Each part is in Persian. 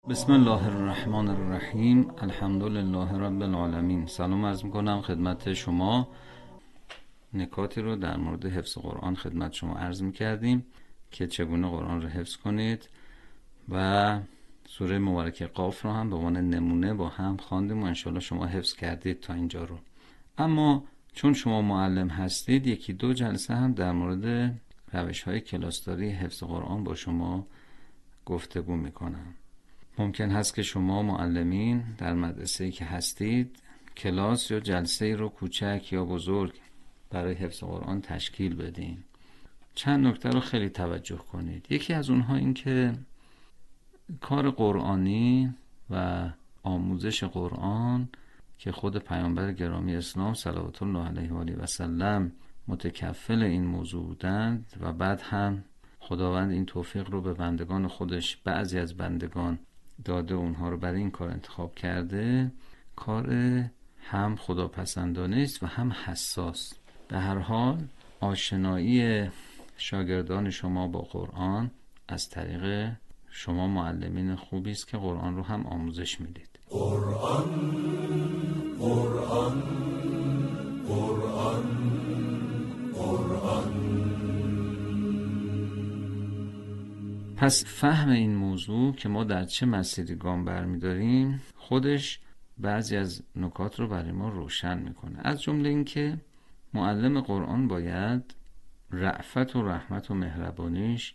بسم الله الرحمن الرحیم. الحمدلله رب العالمین. سلام عرض میکنم خدمت شما. نکاتی رو در مورد حفظ قرآن خدمت شما عرض میکردیم که چگونه قرآن رو حفظ کنید و سوره مبارکه قاف رو هم به عنوان نمونه با هم خواندیم و انشالله شما حفظ کردید تا اینجا رو. اما چون شما معلم هستید یکی دو جلسه هم در مورد روش‌های کلاسداری حفظ قرآن با شما گفتگو میکنم. ممکن هست که شما معلمین در مدرسه‌ای که هستید کلاس یا جلسه رو کوچک یا بزرگ برای حفظ قرآن تشکیل بدین. چند نکته رو خیلی توجه کنید. یکی از اونها این که کار قرآنی و آموزش قرآن که خود پیامبر گرامی اسلام صلوات الله علیه و آله و سلم متکفل این موضوع بودند و بعد هم خداوند این توفیق رو به بندگان خودش، بعضی از بندگان داده، اونها رو برای این کار انتخاب کرده. کار هم خداپسندانه است و هم حساس. به هر حال آشنایی شاگردان شما با قرآن از طریق شما معلمین خوبی است که قرآن رو هم آموزش میدید. قرآن قرآن قرآن قرآن. پس فهم این موضوع که ما در چه مسیری گام برمی‌داریم خودش بعضی از نکات رو برای ما روشن میکنه. از جمله این که معلم قرآن باید رأفت و رحمت و مهربانیش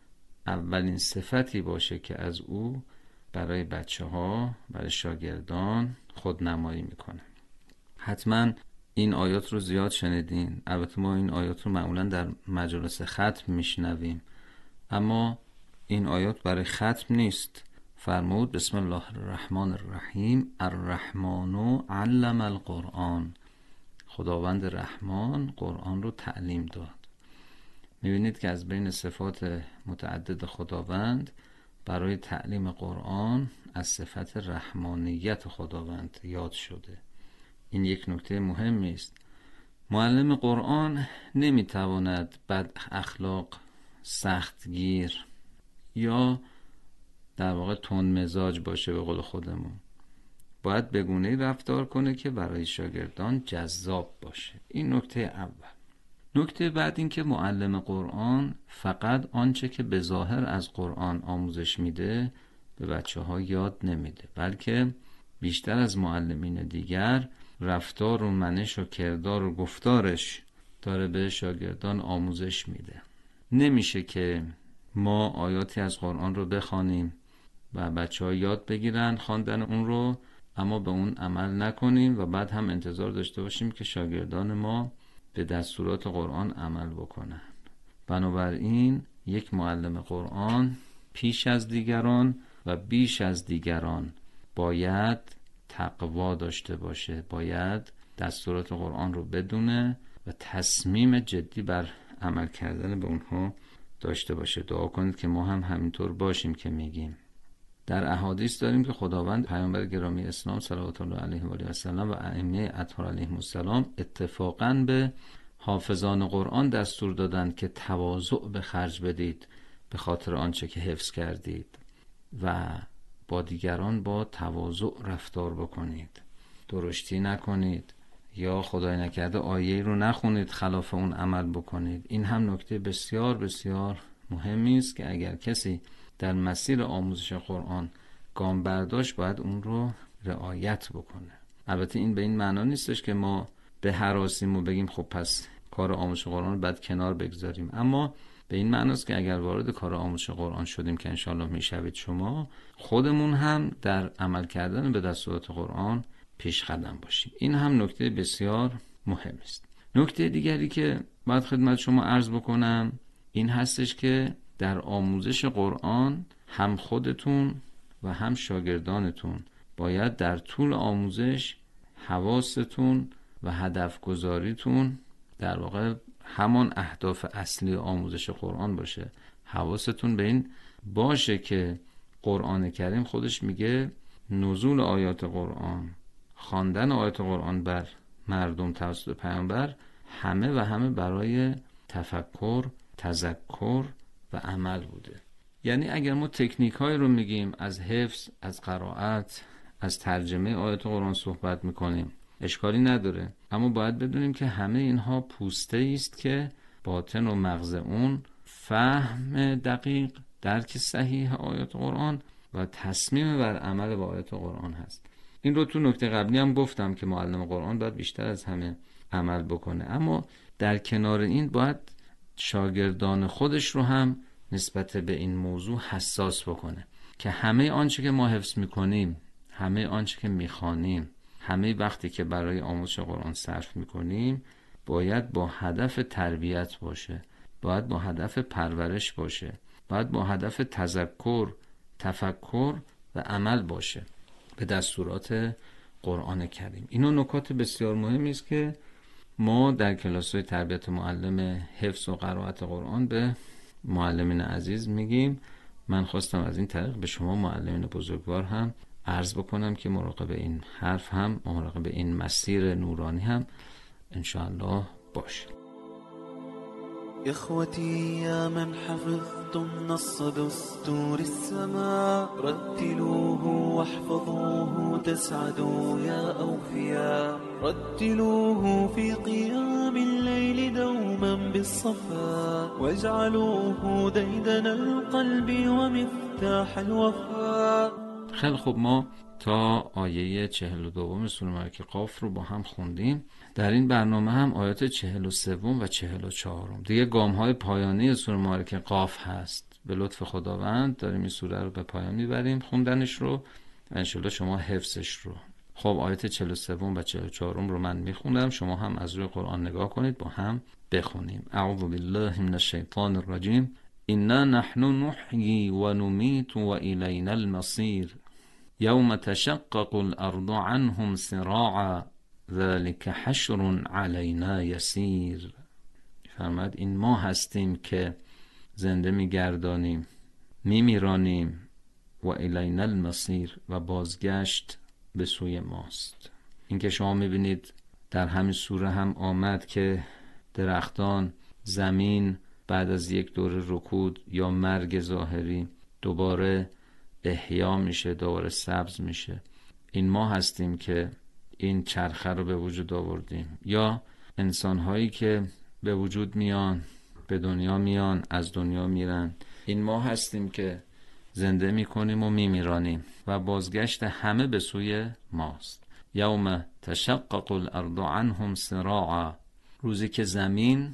اولین صفتی باشه که از او برای بچه‌ها، برای شاگردان خودنمایی میکنه. حتما این آیات رو زیاد شنیدین. البته ما این آیات رو معمولا در مجالس ختم میشنویم، اما این آیات برای ختم نیست. فرمود بسم الله الرحمن الرحیم الرحمن علم القرآن. خداوند رحمان قرآن رو تعلیم داد. میبینید که از بین صفات متعدد خداوند برای تعلیم قرآن از صفت رحمانیت خداوند یاد شده. این یک نکته مهمی است. معلم قرآن نمیتواند بد اخلاق، سختگیر یا در واقع تند مزاج باشه. به قول خودمون باید به گونه‌ای رفتار کنه که برای شاگردان جذاب باشه. این نکته اول. نکته بعد این که معلم قرآن فقط آنچه که به ظاهر از قرآن آموزش میده به بچه‌ها یاد نمیده، بلکه بیشتر از معلمین دیگر رفتار و منش و کردار و گفتارش داره به شاگردان آموزش میده. نمیشه که ما آیاتی از قرآن رو بخوانیم و بچه‌ها یاد بگیرن خواندن اون رو، اما به اون عمل نکنیم و بعد هم انتظار داشته باشیم که شاگردان ما به دستورات قرآن عمل بکنن. بنابراین یک معلم قرآن پیش از دیگران و بیش از دیگران باید تقوا داشته باشه، باید دستورات قرآن رو بدونه و تصمیم جدی بر عمل کردن به اونها داشته باشه. دعا کنید که ما هم همینطور باشیم که میگیم. در احادیث داریم که خداوند پیامبر گرامی اسلام صلوات الله علیه و آله و سلم و ائمه اطهار علیهم السلام اتفاقاً به حافظان قرآن دستور دادند که تواضع به خرج بدید به خاطر آنچه که حفظ کردید و با دیگران با تواضع رفتار بکنید. درشتی نکنید یا خدای نکرده آیه رو نخونید خلاف اون عمل بکنید. این هم نکته بسیار بسیار مهمی است که اگر کسی در مسیر آموزش قرآن گام برداشت باید اون رو رعایت بکنه. البته این به این معنا نیستش که ما به هراسیم و بگیم خب پس کار آموزش قرآن رو بعد کنار بگذاریم، اما به این معناست که اگر وارد کار آموزش قرآن شدیم که انشالله میشوید شما، خودمون هم در عمل کردن به دستورات قرآن پیش قدم باشیم. این هم نکته بسیار مهم است. نکته دیگری که باید خدمت شما عرض بکنم این هستش که در آموزش قرآن هم خودتون و هم شاگردانتون باید در طول آموزش حواستون و هدف گذاریتون در واقع همان اهداف اصلی آموزش قرآن باشه. حواستون به این باشه که قرآن کریم خودش میگه نزول آیات قرآن، خواندن آیات قرآن بر مردم توسط پیامبر همه برای تفکر، تذکر و عمل بوده. یعنی اگر ما تکنیک های رو میگیم، از حفظ، از قرائت، از ترجمه آیات قرآن صحبت میکنیم، اشکالی نداره، اما باید بدونیم که همه اینها پوسته است که باطن و مغز اون فهم دقیق، درک صحیح آیات قرآن و تصمیم بر عمل با آیات قرآن هست. این رو تو نکته قبلی هم گفتم که معلم قرآن باید بیشتر از همه عمل بکنه، اما در کنار این باید شاگردان خودش رو هم نسبت به این موضوع حساس بکنه که همه آنچه که ما حفظ میکنیم، همه آنچه که میخوانیم، همه وقتی که برای آموزش قرآن صرف میکنیم باید با هدف تربیت باشه، باید با هدف پرورش باشه، باید با هدف تذکر، تفکر و عمل باشه به دستورات قرآن کریم. اینو نکات بسیار مهمی است که ما در کلاس‌های تربیت معلم حفظ و قرائت قرآن به معلمین عزیز میگیم. من خواستم از این طریق به شما معلمین بزرگوار هم عرض بکنم که مراقب این حرف هم، مراقب این مسیر نورانی هم انشاءالله باشه. إخوتي يا من حفظتم نص دستور السماء، رتلوه واحفظوه تسعدوا يا أوفياء، رتلوه في قيام الليل دوما بالصفا، واجعلوه ديدن القلب ومفتاح الوفاء. خیلی خوب، ما تا آیه 42 سوره مبارکه قاف رو با هم خوندیم. در این برنامه هم آیات 43 و 44 دیگه گام‌های پایانی سوره مبارکه قاف هست. به لطف خداوند داریم این سوره رو به پایان میبریم خوندنش رو و انشالله شما حفظش رو. خب آیات 43 و 44 رو من میخوندم، شما هم از روی قرآن نگاه کنید با هم بخونیم. اعوذ بالله من الشیطان الرجیم. انا نحن نحیی و نمیت و الینا المصیر یوم تشقق الارض عنهم سراعا ذلك حشر علینا یسیر. فرمود این ما هستیم که زنده میگردانیم، میمیرانیم، و الینا المصیر و بازگشت به سوی ماست. این که شما میبینید در همین سوره هم آمد که درختان، زمین بعد از یک دور رکود یا مرگ ظاهری دوباره احیا میشه، دوباره سبز میشه. این ما هستیم که این چرخه رو به وجود آوردیم. یا انسان‌هایی که به وجود میان، به دنیا میان، از دنیا میرن. این ما هستیم که زنده میکنیم و میمیرانیم و بازگشت همه به سوی ماست. یوم تشقق الارض عنهم سراعا، روزی که زمین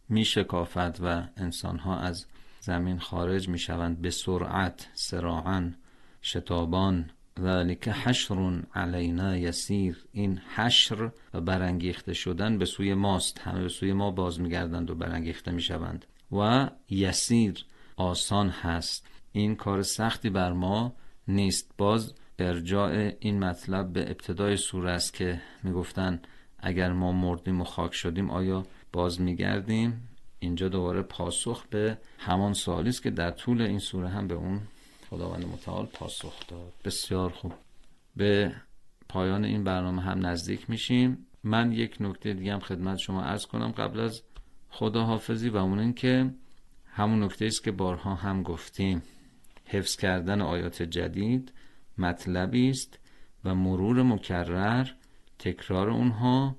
میشکافد و انسان‌ها از زمین خارج میشوند به سرعت، سراعا، شتابان. ذلک حشر علینا یسیر، این حشر و برانگیخته شدن به سوی ماست، همه به سوی ما باز میگردند و برانگیخته میشوند. و یسیر، آسان هست، این کار سختی بر ما نیست. باز ارجاع این مطلب به ابتدای سوره است که میگفتن اگر ما مردیم و خاک شدیم آیا باز میگردیم؟ اینجا دوباره پاسخ به همان سوالی است که در طول این سوره هم به اون خداوند متعال پاسخ داد. بسیار خوب، به پایان این برنامه هم نزدیک میشیم. من یک نکته دیگه هم خدمت شما عرض کنم قبل از خداحافظی و اون این که همون نکته است که بارها هم گفتیم، حفظ کردن آیات جدید مطلبی است و مرور مکرر، تکرار اونها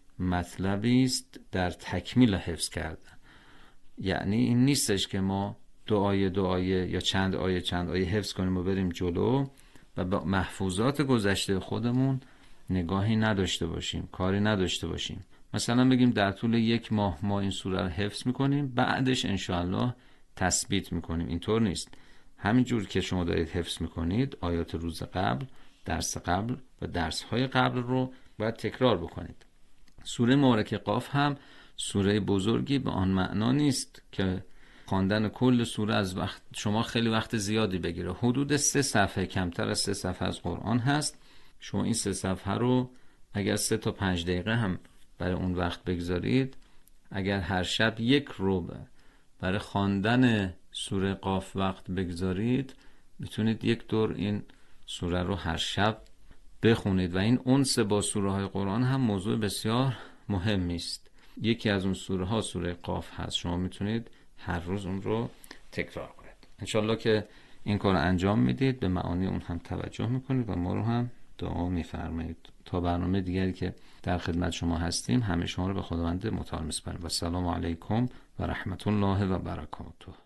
مطلبی است در تکمیل حفظ کردن. یعنی این نیستش که ما دو آیه یا چند آیه حفظ کنیم و بریم جلو و با محفوظات گذشته خودمون نگاهی نداشته باشیم، کاری نداشته باشیم. مثلا بگیم در طول یک ماه ما این سوره رو حفظ میکنیم، بعدش انشاءالله تثبیت میکنیم. اینطور نیست. همینجور که شما دارید حفظ میکنید آیات روز قبل، درس قبل و درس‌های قبل رو باید تکرار بکنید. سوره مبارکه قاف هم سوره بزرگی به آن معنا نیست که خواندن کل سوره از وقت شما خیلی وقت زیادی بگیره. حدود 3 صفحه، کمتر از 3 صفحه از قرآن هست. شما این 3 صفحه رو اگر 3 تا 5 دقیقه هم برای اون وقت بگذارید، اگر هر شب 1 ربع برای خواندن سوره قاف وقت بگذارید، میتونید 1 دور این سوره رو هر شب بخونید و این انس با سوره های قرآن هم موضوع بسیار مهمی است. یکی از اون سوره ها سوره قاف هست. شما میتونید هر روز اون رو تکرار کنید انشالله که این کار انجام میدید، به معانی اون هم توجه میکنید و ما رو هم دعا میفرمایید. تا برنامه دیگری که در خدمت شما هستیم همه شما رو به خداوند متعال میسپارم و السلام علیکم و رحمت الله و برکاته.